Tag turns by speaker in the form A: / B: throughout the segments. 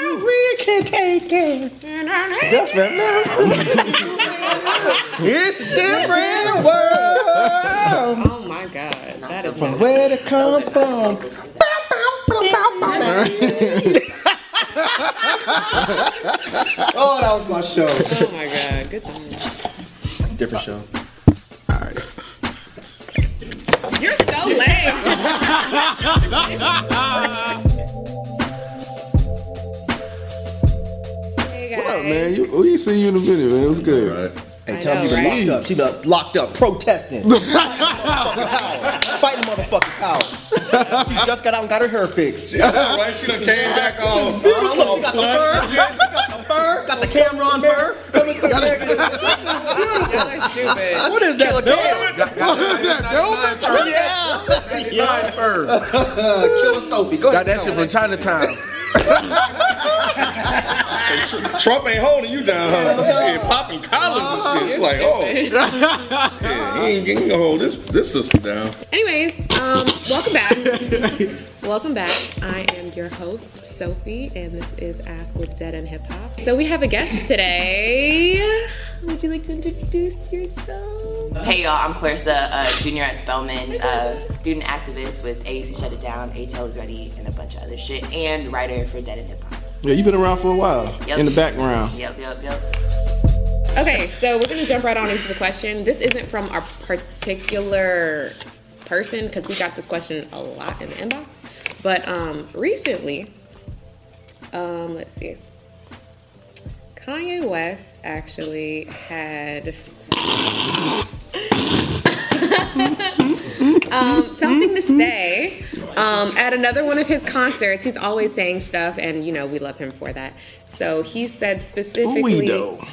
A: we can take it. That's right now. It's a different world.
B: Oh my God, that is
A: From where to come from. Oh, that was my show.
B: Oh my God, good time.
A: Different show.
C: Alright.
B: You're so lame. Hey guys.
C: What up, man? We see you in a minute, man. It was good.
D: Right.
A: Hey,
B: I
A: tell
B: know,
A: me to
B: right?
A: locked up. She got locked up protesting. Fighting motherfucking power. She just got out and got her hair fixed.
D: Right, she done came back on.
A: Look, she got the fur. She got the fur. Got the camera on her.
B: Y'all are stupid.
A: What is that?
C: Yeah.
A: Killer Sophie. Go
C: Got
A: ahead.
C: that shit from Chinatown.
D: Trump ain't holding you down, huh? Shit, popping collars and shit. It's like, oh, yeah, he ain't gonna hold this system down.
B: Anyways, welcome back. Welcome back. I am your host, Sophie, and this is Ask with Dead and Hip Hop. So we have a guest today. Would you like to introduce yourself?
E: Hey y'all, I'm Clarissa, junior at Spelman, student activist with AUC Shut It Down, A-Tail is Ready, and a bunch of other shit, and writer for Dead and Hip Hop.
C: Yeah, you've been around for a while.
E: Yep.
C: In the background.
E: Yep.
B: Okay, so we're gonna jump right on into the question. This isn't from our particular person, because we got this question a lot in the inbox. But recently, let's see. Kanye West actually had something to say at another one of his concerts. He's always saying stuff, and you know we love him for that. So he said specifically.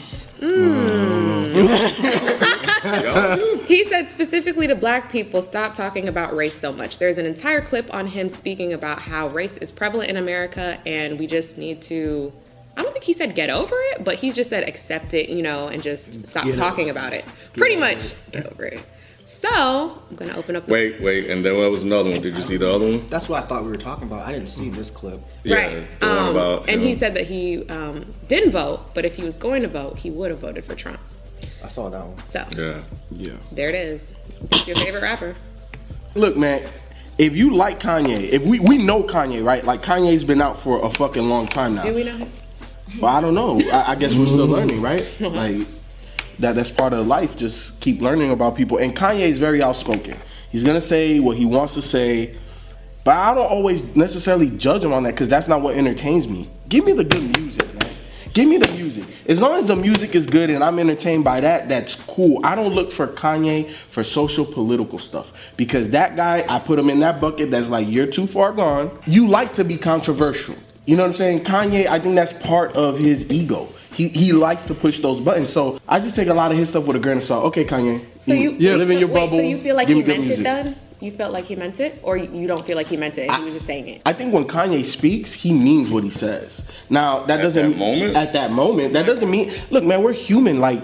B: He said specifically to black people, stop talking about race so much. There's an entire clip on him speaking about how race is prevalent in America, and we just need to. I don't think he said get over it, but he just said accept it, you know, and just stop talking about it. Pretty much get over it. So I'm gonna open up.
D: Wait, and then there was another one. Did you see the other one?
A: That's what I thought we were talking about. I didn't see this clip.
B: Right.
D: The one about,
B: and he said that he didn't vote, but if he was going to vote, he would have voted for Trump.
A: I saw that one.
B: So
C: Yeah.
B: there it is. Who's your favorite rapper?
C: Look, man, if you like Kanye, if we know Kanye, right? Like Kanye's been out for a fucking long time now.
B: Do we know him?
C: Well, I don't know. I guess we're still learning, right? Like that's part of life. Just keep learning about people. And Kanye's very outspoken. He's gonna say what he wants to say, but I don't always necessarily judge him on that because that's not what entertains me. Give me the good music, man. Give me the music. As long as the music is good and I'm entertained by that, that's cool. I don't look for Kanye for social political stuff because that guy, I put him in that bucket that's like, you're too far gone. You like to be controversial. You know what I'm saying? Kanye, I think that's part of his ego. He likes to push those buttons. So I just take a lot of his stuff with a grain of salt. Okay, Kanye.
B: So you
C: live in your bubble.
B: So you feel like
C: give
B: he
C: me good
B: meant it
C: music.
B: then? You felt like he meant it? Or you don't feel like he meant it and he was just saying it?
C: I think when Kanye speaks, he means what he says. Now that doesn't at that moment, that doesn't mean look, man, we're human. Like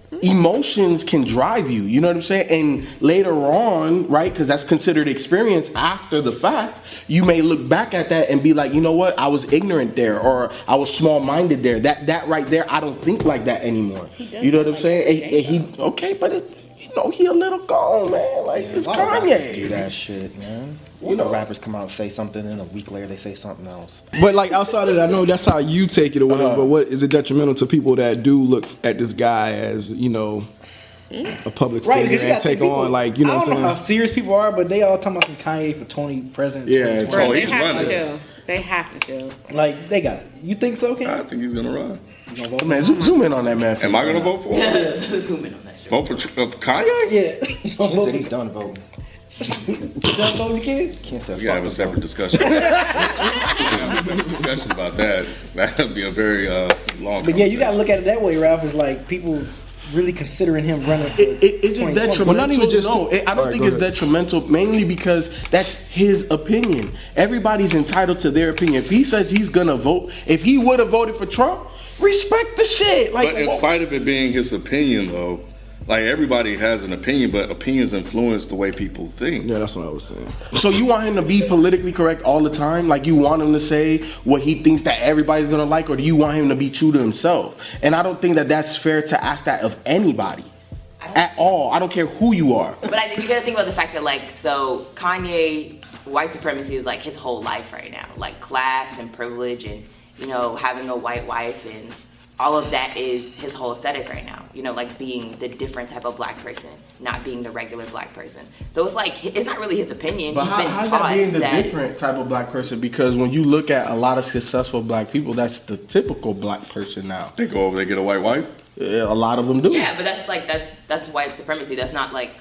C: emotions can drive you, you know what I'm saying? And later on, right, because that's considered experience after the fact, you may look back at that and be like, you know what, I was ignorant there, or I was small-minded there. That right there, I don't think like that anymore. You know what I'm saying? Okay, but he a little gone, man. Like it's Kanye.
A: Do that shit, man. You know, rappers come out and say something, and a week later they say something else.
C: But like outside of that, I know that's how you take it or whatever. But what is it detrimental to people that do look at this guy as a public figure and take on like
F: I don't know how serious people are, but they all talking about some Kanye for 20 president.
C: Yeah,
B: Bro, they have to chill. They have to chill.
F: Like they got it. You think so, Ken?
D: I think he's gonna run.
C: Man, zoom in on that man.
D: Am I gonna vote for him?
E: Zoom in on that shit.
D: Vote for Kanye?
F: Yeah.
A: He said he's done voting.
F: Done voting, Ken?
A: Can't say
D: We gotta have a separate discussion. Discussion about that. That would be a very long.
F: But yeah, you gotta look at it that way, Ralph. Is like people really considering him running. For
C: Is it detrimental?
F: Well, not even just
C: no. I don't think it's detrimental. Mainly because that's his opinion. Everybody's entitled to their opinion. If he says he's gonna vote, if he would have voted for Trump, respect the shit. Like,
D: but in spite of it being his opinion, though, Like everybody has an opinion, but opinions influence the way people think.
C: Yeah, that's what I was saying. So you want him to be politically correct all the time? Like you want him to say what he thinks that everybody's gonna like, or do you want him to be true to himself? And I don't think that that's fair to ask that of anybody at all. I don't care who you are.
E: But I think you gotta think about the fact that, like, so Kanye, white supremacy is like his whole life right now. Like class and privilege and, you know, having a white wife and all of that is his whole aesthetic right now. You know, like being the different type of black person, not being the regular black person. So it's like, it's not really his opinion.
C: But
E: He's been
C: how's
E: taught
C: that being the
E: that
C: different type of black person? Because when you look at a lot of successful black people, that's the typical black person now.
D: They go over, they get a white wife.
C: Yeah, a lot of them do.
E: Yeah, but that's like that's white supremacy. That's not like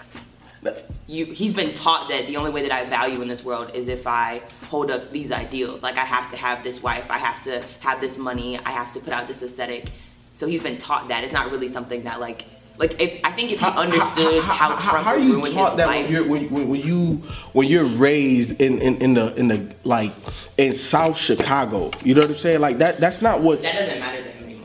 E: he's been taught that the only way that I value in this world is if I hold up these ideals. Like I have to have this wife, I have to have this money, I have to put out this aesthetic. So he's been taught that. It's not really something that like I think if he understood how Trump would ruin his life.
C: When you're raised in the like in South Chicago, you know what I'm saying? Like that's not what's
E: that doesn't matter to him anymore.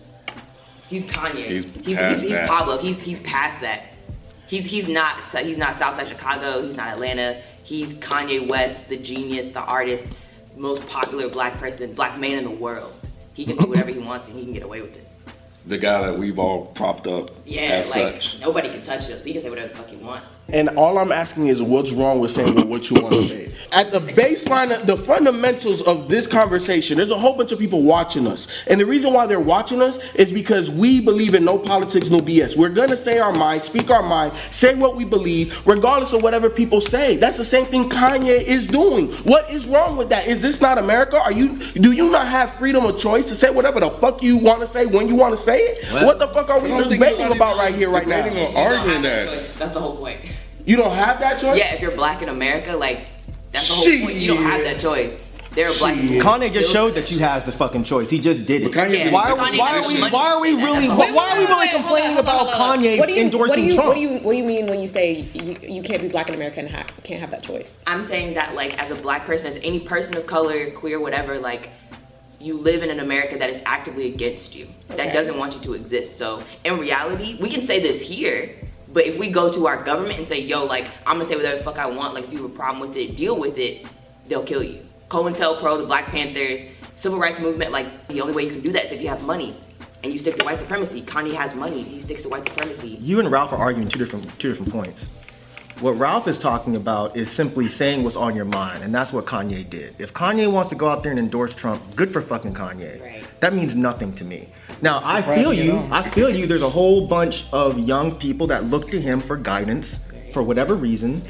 E: He's Kanye.
D: He's
E: Pablo. He's past that. He's not Southside Chicago. He's not Atlanta. He's Kanye West, the genius, the artist, most popular black man in the world. He can do whatever he wants and he can get away with it.
D: The guy that we've all propped up as
E: like
D: such.
E: nobody can touch him, so he can say whatever the fuck he wants.
C: And all I'm asking is what's wrong with saying what you want to say? At the baseline, the fundamentals of this conversation, there's a whole bunch of people watching us. And the reason why they're watching us is because we believe in no politics, no BS. We're going to say our mind, speak our mind, say what we believe, regardless of whatever people say. That's the same thing Kanye is doing. What is wrong with that? Is this not America? Do you not have freedom of choice to say whatever the fuck you want to say when you want to say it?
A: Well,
C: what the fuck are we debating about right here, right now?
D: Debating or arguing that.
E: That's the whole point.
C: You don't have that choice?
E: Yeah, if you're black in America, like that's the whole point. You don't have that choice. There are black people.
A: Kanye just showed that you has the fucking choice. He just did it.
D: But Kanye's in
A: Why
D: a
A: are
D: different
A: we
D: position.
A: why are we really complaining about Kanye endorsing Trump?
B: What do you mean when you say you can't be black in America and can't have that choice?
E: I'm saying that like as a black person, as any person of color, queer, whatever, like you live in an America that is actively against you, that doesn't want you to exist. So in reality, we can say this here, but if we go to our government and say, yo, like, I'm gonna say whatever the fuck I want, like if you have a problem with it, deal with it, they'll kill you. COINTELPRO, the Black Panthers, civil rights movement, like the only way you can do that is if you have money and you stick to white supremacy. Kanye has money, he sticks to white supremacy.
A: You and Ralph are arguing two different points. What Ralph is talking about is simply saying what's on your mind, and that's what Kanye did. If Kanye wants to go out there and endorse Trump, good for fucking Kanye.
E: Right.
A: That means nothing to me. Now, I feel you. There's a whole bunch of young people that look to him for guidance for whatever reason.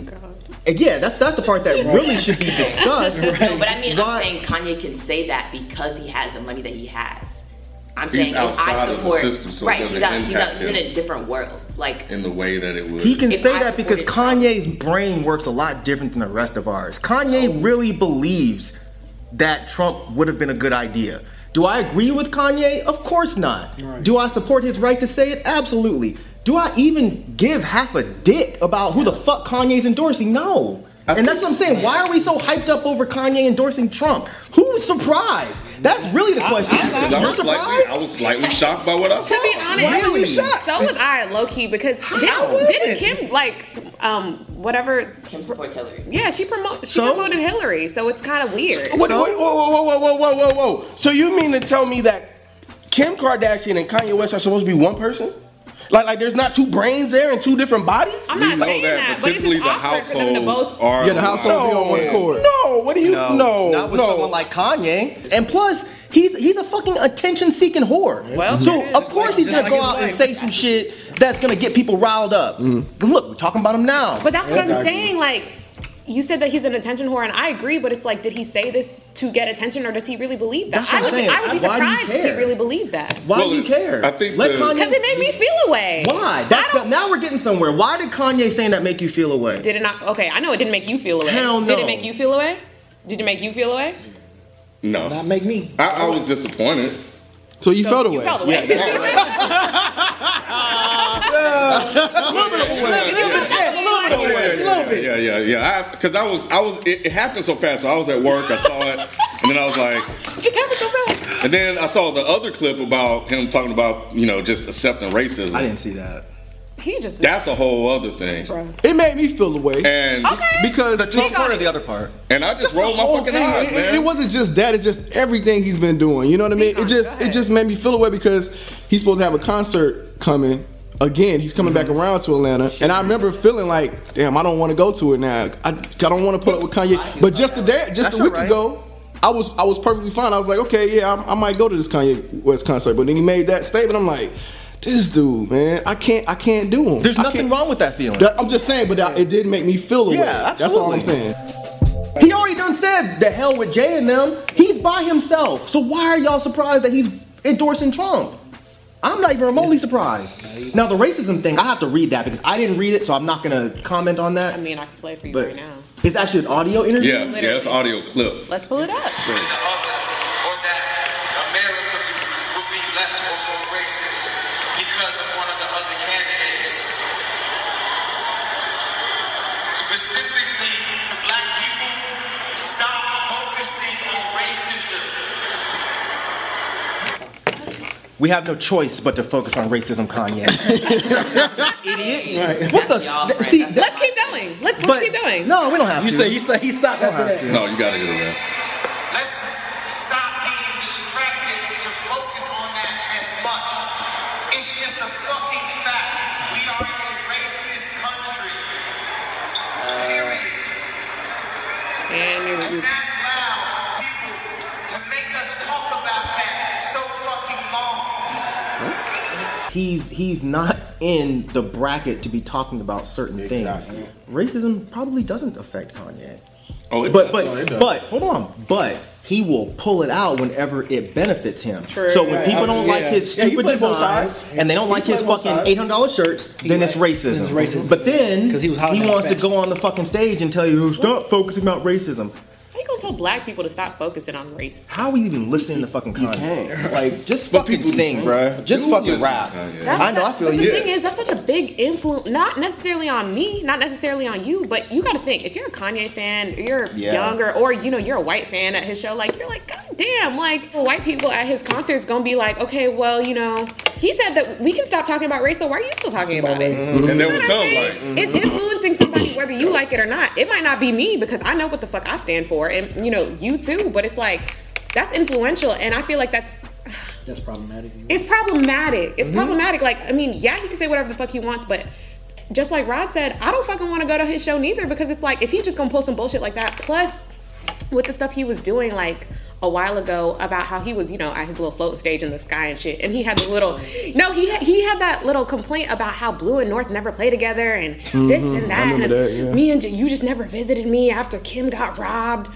A: And yeah, that's the part that really should be discussed.
E: No, but I mean, I'm saying Kanye can say that because he has the money that he has. I'm saying if
D: outside
E: I
D: of
E: support,
D: the system, so
E: right?
D: it
E: He's
D: doesn't impact
E: in
D: him
E: a different world, like
D: in the way that it would.
A: He can
E: If
A: say
E: I
A: that because
E: supported
A: Kanye's brain works a lot different than the rest of ours. Kanye really believes that Trump would have been a good idea. Do I agree with Kanye? Of course not.
F: Right.
A: Do I support his right to say it? Absolutely. Do I even give half a dick about who the fuck Kanye's endorsing? No. And that's what I'm saying. Why are we so hyped up over Kanye endorsing Trump? Who's surprised? That's really the question. You're surprised?
D: I was slightly shocked by what I saw.
B: To be honest,
A: Why are you shocked?
B: so was I, low key, because didn't Kim whatever?
E: Kim supports Hillary.
B: Yeah, she promoted Hillary, so it's kind of weird.
C: Whoa. So you mean to tell me that Kim Kardashian and Kanye West are supposed to be one person? Like there's not two brains there and two different bodies?
B: I'm not
D: know
B: saying that, but it's
D: typically
B: just awkward for them to both.
D: are
C: the household be on one accord. No, what do you? No,
A: not with someone like Kanye. And plus, he's a fucking attention-seeking whore.
B: Well,
A: so of course he's gonna go out and say some shit that's gonna get people riled up. Look, we're talking about him now.
B: But that's what I'm saying. Like, you said that he's an attention whore, and I agree. But it's like, did he say this to get attention, or does he really believe that?
A: That's what I'm saying.
B: I would be
A: Why do you
B: surprised if he
A: care?
B: really believed that.
A: Why do you care?
D: I think
A: Let
D: the-
A: Kanye.
B: Because it made me feel away.
A: Why? Now we're getting somewhere. Why did Kanye saying that make you feel away?
B: Did it not? Okay, I know it didn't make you feel away.
A: Hell no.
B: Did it make you feel away? Did it make you feel away?
D: No,
F: Not make me.
D: I was disappointed.
C: So you
B: So
C: felt away.
B: You felt away.
D: Yeah. Because it happened so fast. So I was at work, I saw it, and then I was like,
B: It just happened so fast.
D: and then I saw the other clip about him talking about, just accepting racism.
A: I didn't see that.
B: He just
D: That's a whole other thing.
C: It made me feel the way.
D: And
C: Because
G: The Trump part or the other part?
D: and I just rolled my
C: whole
D: fucking
C: thing,
D: eyes, man.
C: it wasn't just that, it's just everything he's been doing. You know what I mean? It just made me feel away because he's supposed to have a concert coming. Again, he's coming back around to Atlanta. And I remember feeling like, damn, I don't want to go to it now. I don't want to put up with Kanye. But just a week ago, I was perfectly fine. I was like, okay, yeah, I might go to this Kanye West concert. But then he made that statement. I'm like, this dude, man, I can't do him.
G: There's nothing wrong with that feeling.
C: I'm just saying, but it did make me feel the way.
G: Yeah,
C: That's all I'm
G: absolutely.
C: saying.
A: He already done said the hell with Jay and them. He's by himself. So why are y'all surprised that he's endorsing Trump? I'm not even remotely surprised. Now the racism thing, I have to read that because I didn't read it, so I'm not gonna comment on that.
B: I mean, I can play it for you
A: But
B: right now.
A: it's actually an audio interview.
D: Yeah, it's an audio clip.
B: Let's pull it up.
H: Or that America would be less or more racist because of one of the other candidates. Specifically to black people, stop focusing on racism.
A: We have no choice but to focus on racism, Kanye. Idiot. What the?
E: y'all,
A: See,
E: friend.
B: Let's keep going. Let's keep going.
A: No, we don't have to.
F: He stopped after that.
D: No, you gotta get a rest.
H: Let's stop being distracted to focus on that as much. It's just a fucking fact. We are a racist country. Period.
B: And here
H: Do
B: we go.
H: not allow people to make us talk about that so fucking long.
A: He's not in the bracket to be talking about certain things. Racism probably doesn't affect Kanye.
D: Oh, it
A: But
D: does.
A: hold on. But he will pull it out whenever it benefits him.
B: True.
A: So when people don't like his
C: Yeah, he
A: stupid
C: plays both
A: designs
C: sides.
A: and they don't like his
C: plays both
A: fucking
C: sides.
A: $800 shirts, then it's racism.
F: It's racism.
A: But then
F: 'Cause he was hollering at
A: wants to
F: fashion.
A: go on the fucking stage and tell you, stop focusing about racism.
B: How you gonna tell black people to stop focusing on race?
A: How are we even listening to fucking Kanye?
C: can't.
A: Like, just
D: But
A: fucking
D: people
A: sing, bruh. Just
D: do
A: fucking
D: listen
A: rap.
D: to Kanye.
B: That's
A: I know, I feel
B: but
A: you.
B: The thing is, that's such a big influence, not necessarily on me, not necessarily on you, but you gotta think, if you're a Kanye fan, you're younger, or you're a white fan at his show, like, you're like, god damn, like, white people at his concerts gonna be like, okay, well, he said that we can stop talking about race, so why are you still talking about it?
D: And there was
B: You know what
D: some
B: I'm
D: like,
B: saying? It's influencing somebody whether you like it or not. It might not be me because I know what the fuck I stand for, and you too, but it's like, that's influential, and I feel like that's
F: problematic.
B: it's problematic. It's problematic. Like, I mean, yeah, he can say whatever the fuck he wants, but just like Rod said, I don't fucking want to go to his show neither because it's like, if he's just gonna pull some bullshit like that, plus with the stuff he was doing like a while ago about how he was, at his little float stage in the sky and shit, and he had the little, he had that little complaint about how Blue and North never play together and this and that, and
C: remember that, yeah.
B: me and you just never visited me after Kim got robbed.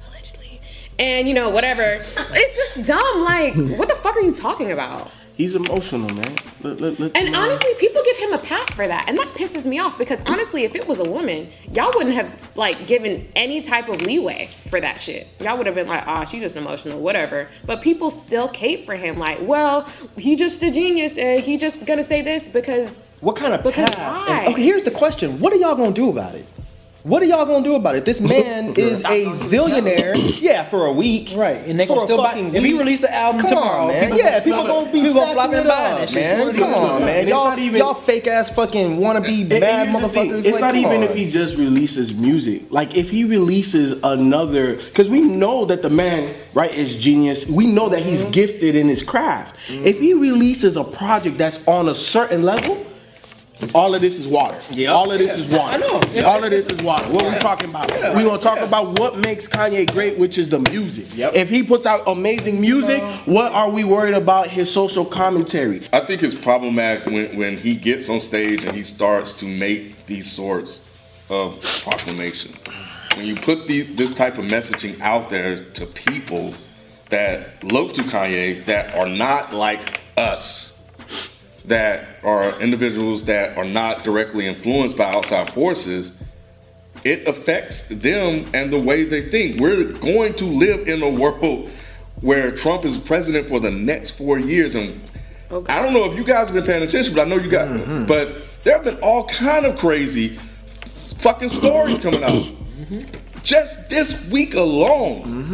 B: And whatever. It's just dumb. Like, what the fuck are you talking about?
C: He's emotional, man.
B: And honestly, people give him a pass for that. And that pisses me off because honestly, if it was a woman, y'all wouldn't have like given any type of leeway for that shit. Y'all would have been like, she's just emotional, whatever. But people still cape for him. Like, well, he just a genius and he just gonna say this because
A: What kind of
B: Because
A: pass?
B: why?
A: Okay, here's the question. What are y'all gonna do about it? What are y'all gonna do about it? This man is a zillionaire, for a week.
F: Right, and they
A: For
F: gonna
A: a
F: still buy.
A: fucking
F: If he
A: week.
F: release the album
A: Come
F: tomorrow,
A: on, man. People gonna be
F: flop
A: snatching
F: and
A: it
F: buying
A: up,
F: that shit.
A: man. Come on, man. Y'all fake ass fucking wannabe bad motherfuckers.
C: It's
A: like,
C: not
A: come
C: even
A: on.
C: if he just releases music. Like if he releases another, because we know that the man, right, is genius. We know that he's gifted in his craft. If he releases a project that's on a certain level, all of this is water.
A: Yeah.
C: All of this is water.
F: I know.
C: All of this is water. What we talking about? We gonna talk about what makes Kanye great, which is the music.
A: Yep.
C: If he puts out amazing music, what are we worried about his social commentary?
D: I think it's problematic when he gets on stage and he starts to make these sorts of proclamation. When you put this type of messaging out there to people that look to Kanye that are not like us, that are individuals that are not directly influenced by outside forces, it affects them and the way they think. We're going to live in a world where Trump is president for the next 4 years, and I don't know if you guys have been paying attention, but I know you got. But there have been all kind of crazy fucking stories coming out. Just this week alone,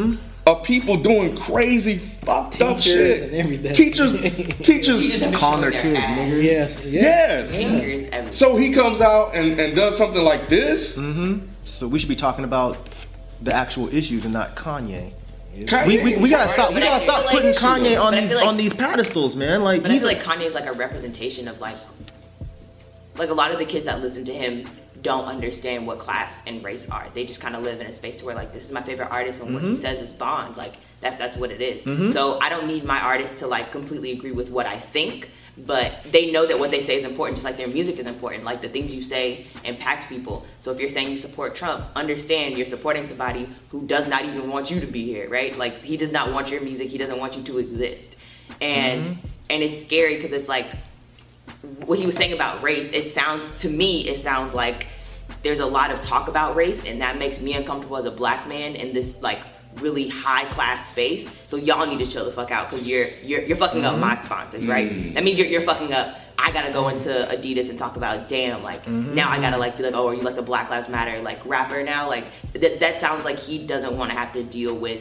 D: of people doing crazy, fucked up
F: Teachers
D: shit.
F: and everything.
D: Teachers
E: Teachers have been
A: Calling their
E: showing
A: kids
E: ass.
A: niggas.
F: Yes.
D: Yes.
E: Fingers, everything.
D: So he comes out and does something like this.
A: So we should be talking about the actual issues and not Kanye.
D: Kanye,
A: We gotta stop.
E: But
A: We
E: I
A: gotta
E: feel
A: stop
E: like-
A: putting Kanye
E: but I feel like-
A: on these pedestals, man. Like
E: But I
A: he's
E: feel like Kanye is like a representation of like a lot of the kids that listen to him don't understand what class and race are. They just kind of live in a space to where like, this is my favorite artist and what he says is bond. Like that's what it is. So I don't need my artist to like completely agree with what I think, but they know that what they say is important, just like their music is important. Like the things you say impact people. So if you're saying you support Trump, understand you're supporting somebody who does not even want you to be here, right? Like he does not want your music. He doesn't want you to exist. And it's scary because it's like, what he was saying about race, it sounds like there's a lot of talk about race, and that makes me uncomfortable as a black man in this like really high class space. So y'all need to chill the fuck out because you're fucking up my sponsors, right? That means you're fucking up. I gotta go into Adidas and talk about, damn, like now I gotta like be like, oh, are you like the Black Lives Matter like rapper now? Like that sounds like he doesn't want to have to deal with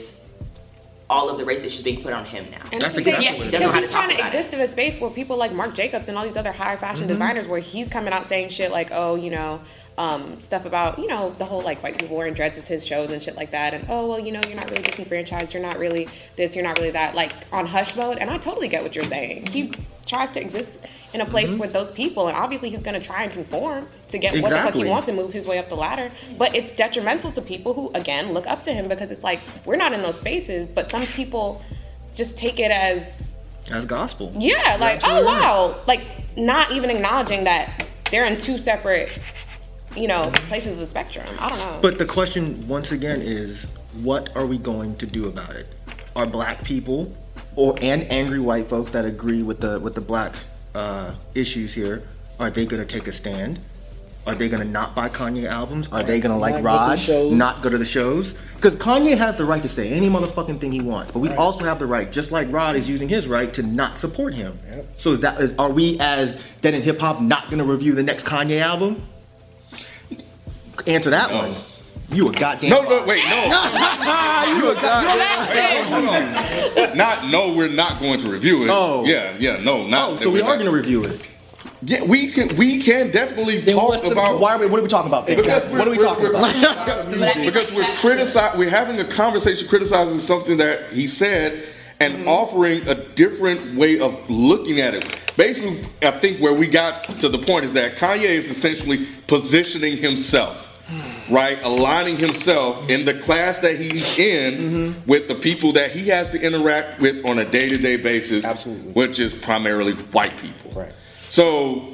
E: all of the race issues being put on him now.
B: And
A: That's
B: because
A: exactly
B: he
A: what it
B: because
A: is.
E: How to
B: he's
E: talk
B: trying to
E: about it.
B: exist in a space where people like Marc Jacobs and all these other high fashion designers, where he's coming out saying shit like, oh, you know, stuff about, you know, the whole like white people wearing dreads at his shows and shit like that, and oh well, you know, you're not really disenfranchised, you're not really this, you're not really that, like on hush mode. And I totally get what you're saying. He tries to exist in a place with those people, and obviously he's going to try and conform to get what the fuck
A: Exactly.
B: he wants and move his way up the ladder. But it's detrimental to people who, again, look up to him, because it's like, we're not in those spaces, but some people just take it as
A: gospel.
B: yeah, like, oh
A: absolutely right.
B: wow, like not even acknowledging that they're in two separate, you know, places of the spectrum. I don't know.
A: But the question once again is, what are we going to do about it? Are black people and angry white folks that agree with the black issues here, are they going to take a stand? Are they going to not buy Kanye albums? Are they going to, like
F: Not go to
A: Rod,
F: shows.
A: not go to the shows? Because Kanye has the right to say any motherfucking thing he wants, but we also have the right, just like Rod is using his right, to not support him.
F: Yep.
A: So are we, as Dead in Hip Hop, not going to review the next Kanye album? Answer that
D: No.
A: one. You a goddamn
D: No,
A: liar.
D: wait, no.
A: You a goddamn
D: Hold on. No, we're not going to review it.
A: Oh.
D: Yeah, no, not.
A: Oh, so we are going to review it.
D: Yeah, we can definitely
F: Then
D: talk
F: what's the-
D: about.
A: What are we talking about?
D: Because
A: What are we talking about?
D: Because we're having a conversation criticizing something that he said and offering a different way of looking at it. Basically, I think where we got to the point is that Kanye is essentially positioning himself, right? Aligning himself in the class that he's in with the people that he has to interact with on a day-to-day basis,
F: Absolutely.
D: which is primarily white people.
F: Right.
D: So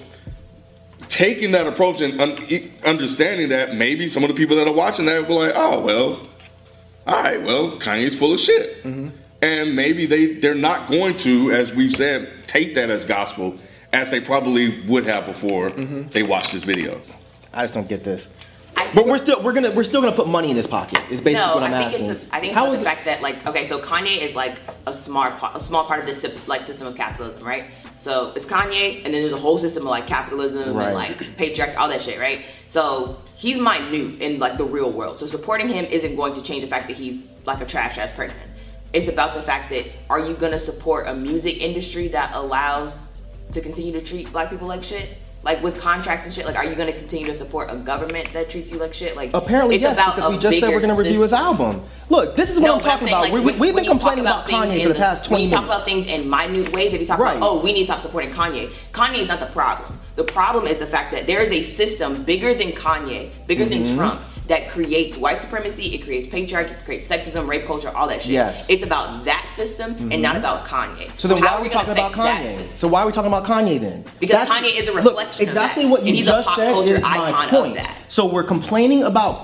D: taking that approach and understanding that maybe some of the people that are watching that were like, oh, well, all right, well, Kanye's full of shit. And maybe they're not going to, as we've said, take that as gospel as they probably would have before they watched this video.
A: I just don't get this. But we're still gonna put money in his pocket. Is basically
E: No,
A: what I'm
E: I
A: asking.
E: think it's
A: How
E: about
A: is
E: the fact that like, okay, so Kanye is like a small part of this like system of capitalism, right? So it's Kanye, and then there's a whole system of like capitalism
A: Right.
E: and like patriarchy, all that shit, right? So he's minute in like the real world. So supporting him isn't going to change the fact that he's like a trash ass person. It's about the fact that, are you gonna support a music industry that allows to continue to treat black people like shit? Like with contracts and shit, like are you gonna continue to support a government that treats you like shit? Like
A: Apparently,
E: it's
A: yes,
E: about
A: because
E: a
A: we just said we're
E: bigger
A: going to review his
E: system.
A: album. Look, this is what
E: No,
A: I'm
E: but
A: talking
E: saying,
A: about.
E: like,
A: We've
E: when
A: been
E: you talk
A: complaining about
E: things
A: Kanye
E: in
A: for the past 20
E: When you talk
A: minutes.
E: about things in minute ways, if you talk
A: Right.
E: about, oh, we need to stop supporting Kanye. Kanye is not the problem. The problem is the fact that there is a system bigger than Kanye, bigger
A: Mm-hmm.
E: than Trump, that creates white supremacy, it creates patriarchy, it creates sexism, rape culture, all that shit.
A: Yes.
E: It's about that system and not about Kanye.
A: So then why
E: how
A: are we
E: gonna
A: talking about
E: affect that
A: Kanye?
E: system?
A: So why are we talking about Kanye then?
E: Because Kanye is a
A: look,
E: reflection of
A: exactly
E: that.
A: what you
E: And he's a
A: just
E: pop
A: said
E: culture
A: is my
E: icon of
A: point.
E: that.
A: So we're complaining about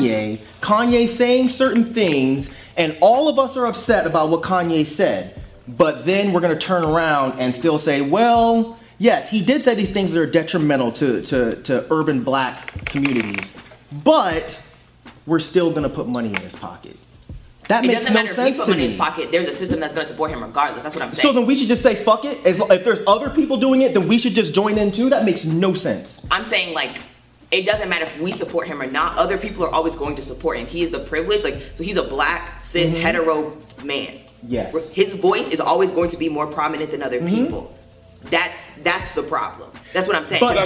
A: Kanye saying certain things, and all of us are upset about what Kanye said. But then we're going to turn around and still say, well, yes, he did say these things that are detrimental to urban black communities, but we're still going to put money in his pocket. That
E: It
A: makes
E: doesn't
A: no
E: matter if we
A: sense
E: put
A: to
E: money in
A: me.
E: his pocket, there's a system that's going to support him regardless. That's what I'm saying.
A: So then we should just say fuck it. If there's other people doing it, then we should just join in too. That makes no sense.
E: I'm saying like, it doesn't matter if we support him or not. Other people are always going to support him. He is the privilege. Like, so he's a black cis, hetero man.
A: Yes.
E: His voice is always going to be more prominent than other people. That's the problem. That's what I'm saying.
A: But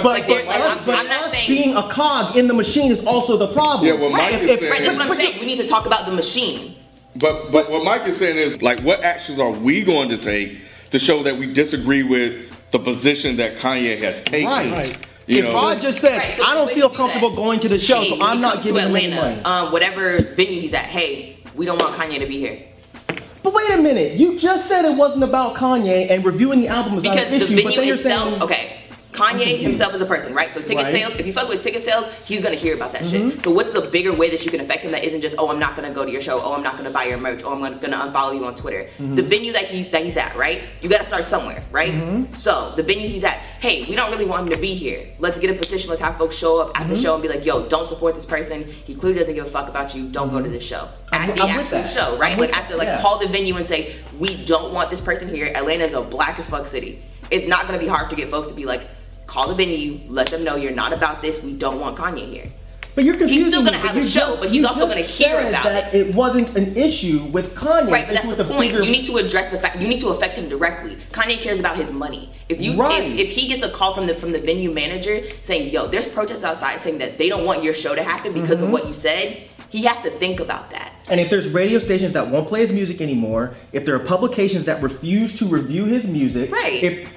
E: I'm not saying
A: being a cog in the machine is also the problem.
D: Yeah, what Mike is saying.
E: right, that's what I'm saying. We need to talk about the machine.
D: But what Mike is saying is, like, what actions are we going to take to show that we disagree with the position that Kanye has taken?
A: Right.
D: You
A: If
D: know,
A: Rod just said,
E: Right, so
A: I don't
E: the way
A: feel
E: to do
A: comfortable
E: that,
A: going to the show,
E: hey,
A: so
E: when
A: I'm
E: he
A: not
E: comes to
A: giving him any
E: Atlanta,
A: money.
E: whatever venue he's at, hey, we don't want Kanye to be here.
A: But wait a minute, you just said it wasn't about Kanye and reviewing the album was not
E: Because
A: an
E: the
A: issue, but
E: venue
A: then you're
E: itself,
A: saying...
E: okay, Kanye himself is a person, right? So ticket
A: Right.
E: sales, if you fuck with ticket sales, he's gonna hear about that shit. So what's the bigger way that you can affect him that isn't just, oh, I'm not gonna go to your show, oh, I'm not gonna buy your merch, oh, I'm gonna unfollow you on Twitter. The venue that he's at, right? You gotta start somewhere, right? So the venue he's at, hey, we don't really want him to be here. Let's get a petition, let's have folks show up at the show and be like, yo, don't support this person. He clearly doesn't give a fuck about you, don't go to this show. At the
A: I'm with
E: actual
A: that.
E: show, right?
A: I'm with
E: Like after, like
A: that, yeah.
E: call the venue and say, we don't want this person here. Atlanta's a black as fuck city. It's not gonna be hard to get folks to be like, call the venue, let them know you're not about this, we don't want Kanye here.
A: But you're confusing
E: He's still gonna
A: me,
E: have
A: but
E: a
A: you
E: show,
A: just-
E: but he's
A: you
E: also
A: just
E: gonna hear
A: said
E: about
A: that it wasn't an issue with Kanye.
E: Right, but
A: it's
E: that's
A: with
E: the point.
A: bigger-
E: You need to address the fact. You need to affect him directly. Kanye cares about his money. If you,
A: Right.
E: if he gets a call from the venue manager saying, "Yo, there's protests outside saying that they don't want your show to happen because of what you said," he has to think about that.
A: And if there's radio stations that won't play his music anymore, if there are publications that refuse to review his music,
E: Right.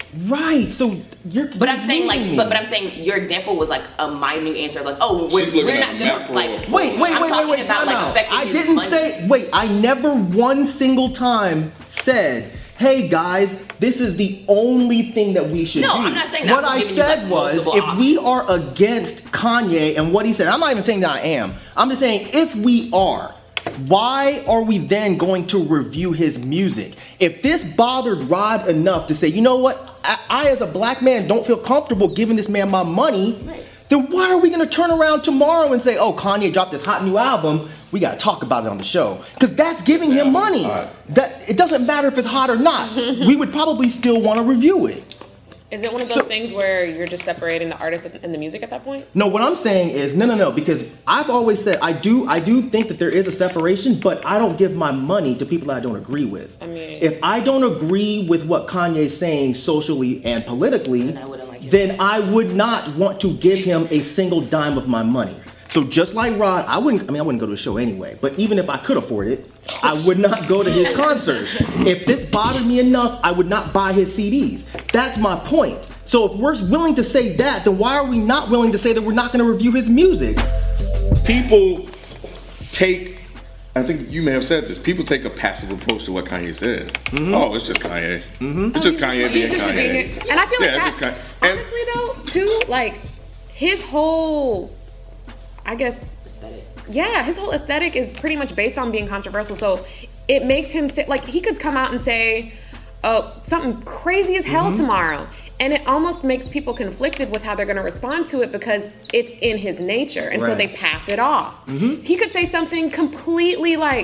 A: So you're.
E: But I'm saying
A: losing me.
E: but I'm saying your example was like a minute answer, like, oh,
D: She's looking
E: we're
D: at
E: not
D: the
E: gonna
D: macro.
E: like. I'm talking about
A: time
E: like
A: out.
E: affecting
A: I
E: his
A: didn't
E: money.
A: say, wait, I never one single time said, hey guys, this is the only thing that we should
E: No,
A: do.
E: I'm not saying that.
A: What
E: I'm
A: I
E: giving you,
A: said
E: like,
A: was,
E: multiple
A: if we
E: options.
A: are against Kanye and what he said, I'm not even saying that I am. I'm just saying, if we are, why are we then going to review his music? If this bothered Rod enough to say, you know what, I as a black man don't feel comfortable giving this man my money,
E: Right.
A: then why are we going to turn around tomorrow and say, oh, Kanye dropped this hot new album, we got to talk about it on the show? Because that's giving him money.
D: hot.
A: That it doesn't matter if it's hot or not. We would probably still want to review it.
B: Is it one of those things where you're just separating the artist and the music at that point?
A: No, what I'm saying is no, because I've always said I do think that there is a separation, but I don't give my money to people that I don't agree with.
B: I mean-
A: if I don't agree with what Kanye's saying socially and politically,
E: Then I wouldn't like him.
A: then I would not want to give him a single dime of my money. So just like Rod, I wouldn't go to a show anyway, but even if I could afford it, I would not go to his concert. If this bothered me enough, I would not buy his CDs. That's my point. So if we're willing to say that, then why are we not willing to say that we're not going to review his music?
D: People take, I think you may have said this, people take a passive approach to what Kanye says. Oh, it's just Kanye. It's just Kanye being
B: He's just a
D: Kanye.
B: junior. And I feel like
D: Yeah, it's
B: that,
D: just Kanye. And-
B: honestly though, too, like, his whole, I guess,
E: Aesthetic.
B: yeah, his whole aesthetic is pretty much based on being controversial. So it makes him say, like, he could come out and say, oh, something crazy as hell tomorrow. And it almost makes people conflicted with how they're going to respond to it because it's in his nature. And so
A: Right.
B: they pass it off. He could say something completely like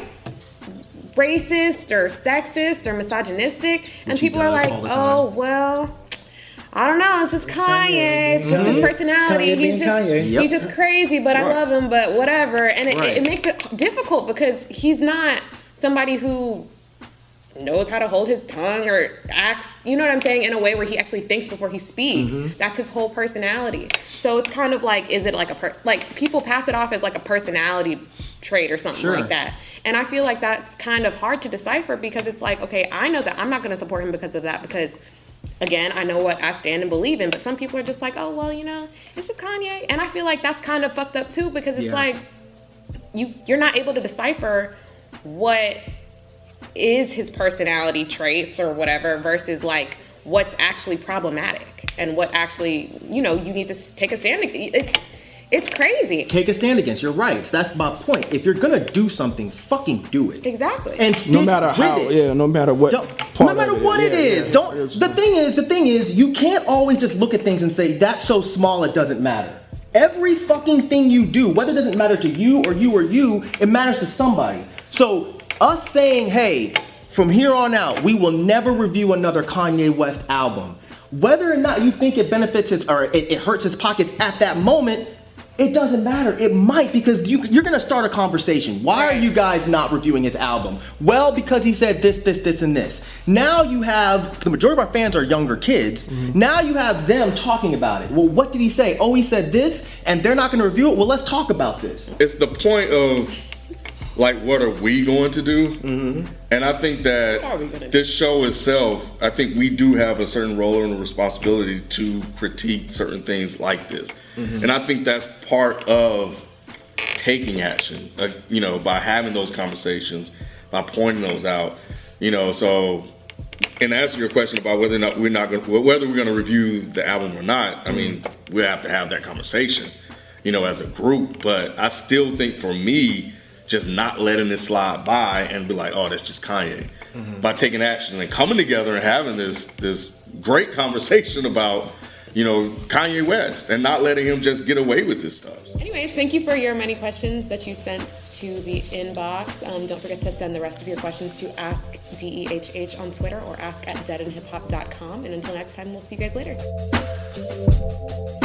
B: racist or sexist or misogynistic. And
A: Which he
B: people are
A: does
B: like,
A: all the time.
B: oh, well, I don't know. It's just Kanye. It's just his personality.
F: Kanye being
B: He's just
F: Kanye.
A: Yep.
B: he's just crazy, but I
A: Right.
B: love him. But whatever, and it,
A: Right.
B: it makes it difficult because he's not somebody who knows how to hold his tongue or acts. You know what I'm saying? In a way where he actually thinks before he speaks. That's his whole personality. So it's kind of like, is it like like people pass it off as like a personality trait or something
A: Sure.
B: like that. And I feel like that's kind of hard to decipher because it's like, okay, I know that I'm not going to support him because of that because. Again, I know what I stand and believe in, but some people are just like, oh, well, you know, it's just Kanye. And I feel like that's kind of fucked up too because it's
A: Yeah.
B: like you're not able to decipher what is his personality traits or whatever versus like what's actually problematic and what actually, you know, you need to take a stand. It's crazy.
A: Take a stand against. You're right. That's my point. If you're gonna do something, fucking do it.
B: Exactly.
A: And stick
I: No matter
A: with
I: how,
A: it.
I: yeah, no matter what.
A: Don't-
I: part
A: no matter
I: of
A: what it
I: Yeah,
A: is,
I: yeah.
A: don't. The thing is, you can't always just look at things and say that's so small it doesn't matter. Every fucking thing you do, whether it doesn't matter to you or you or you, it matters to somebody. So us saying, hey, from here on out, we will never review another Kanye West album, whether or not you think it benefits his or it hurts his pockets at that moment. It doesn't matter. It might, because you're going to start a conversation. Why are you guys not reviewing his album? Well, because he said this, and this. Now you have, the majority of our fans are younger kids. Now you have them talking about it. Well, what did he say? Oh, he said this, and they're not going to review it? Well, let's talk about this.
D: It's the point of, like, what are we going to do? And I think that this show itself, I think we do have a certain role and a responsibility to critique certain things like this. And I think that's part of taking action, you know, by having those conversations, by pointing those out, you know. So, in answer to your question about whether we're going to review the album or not, I mean, we have to have that conversation, you know, as a group. But I still think, for me, just not letting this slide by and be like, oh, that's just Kanye. By taking action and coming together and having this great conversation about, you know, Kanye West, and not letting him just get away with this stuff.
B: Anyways, thank you for your many questions that you sent to the inbox. Don't forget to send the rest of your questions to AskDEHH on Twitter or ask@deadandhiphop.com. And until next time, we'll see you guys later.